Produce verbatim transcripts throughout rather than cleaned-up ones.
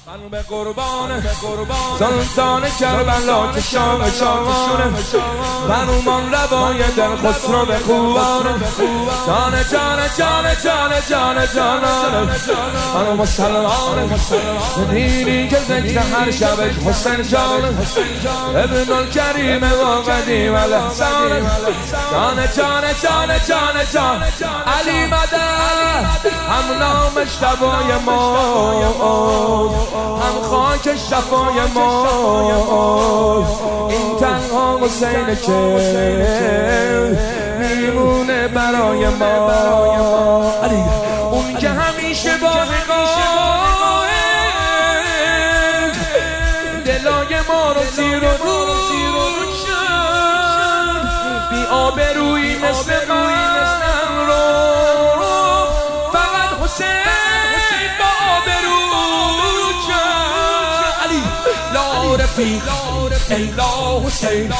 من به قربان سلطان کربلا که شام شامانه فرمان روای دل خسرو به خوبانه جان جان جان جان جان جانانه من مسلمانه دینی که ذکر هر شبش حسین جانه ابن الکریم و قدیم الاحسانه جان جان جان جان جان علی مدد هم نامش شبای ما هم خاک شفای ما این تنها حسینه که میمونه برای ما اون که همیشه باقیه دلای ما رو زیر و رو بی آبرویی مثل من رو فقط حسین لا رفیق الا حسین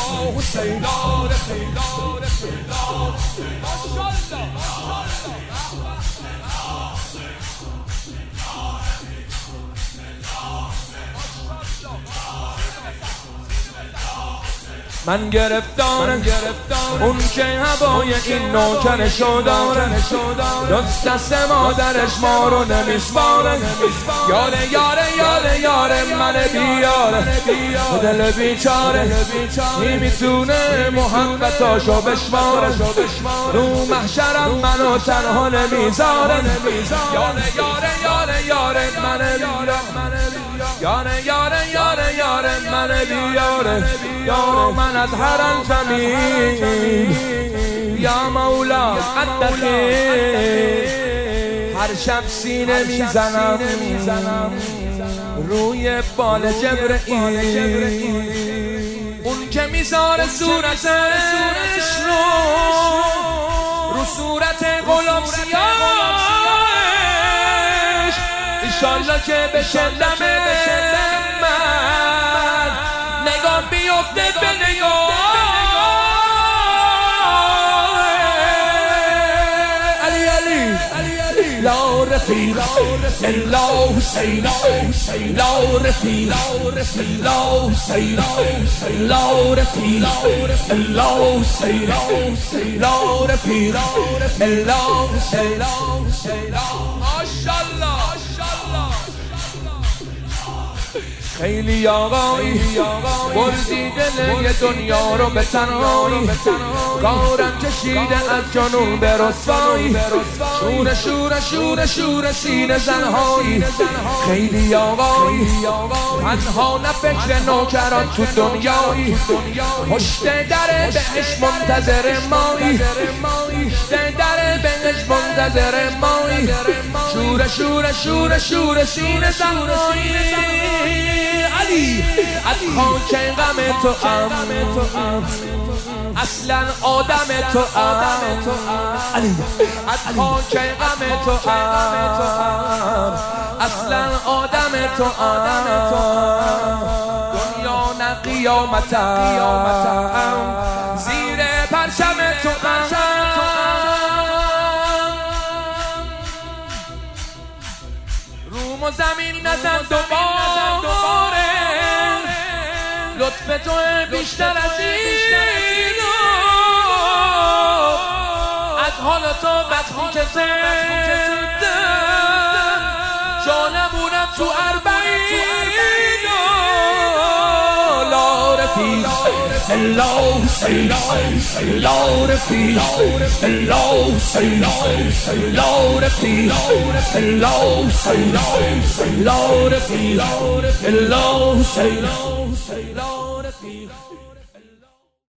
من گرفتارم اون که هوای این نوکرشو داره دست دست مادرش ما رو نمیسپاره یاره یاره یاره یاره من بیاره دل بیچاره نمیتونه محبتاشو بشماره رو محشرم منو تنها نمیذاره یاره یاره یاره یاره من بیاره یاره یاره یاره یاره من بیاره یاره من از هرم زمین یا مولا اتخیر هر شب سینه میزنم روی بال جبرئیل اون که میذاره صورتش رو رو صورت غلام سیاهش ایشالله که بشه دم من نگاه بیفته به نگاه علی علی لا رفیق الا حسین لا رفیق الا حسین لا رفیق الا حسین لا رفیق الا حسین ماشاءالله خیلی آقایی بردی دل یه دنیا رو به تنهایی کارم کشیده از جنون به رسوایی شور شور شور شور سینه زنهایی خیلی آقایی تنها نه فکر نوکران تو دنیایی پشت در بهش منتظر مایی پشت در بهش منتظر مایی شور شور شور شور سینه زنهایی علی از خاک غم تو ام اصلا آدم تو ام علی از خاک غم تو ام اصلا آدم تو ام دنیا نه قیامتم زیر پرچم تو ام روم و زمین نزن دوباره لطف تو بیشتر از اینو از حال تو وقتی که زنده جانمونم تو اربعین لا رفیق الا حسین لا رفیق الا حسین لا رفیق الا حسین لا رفیق الا حسین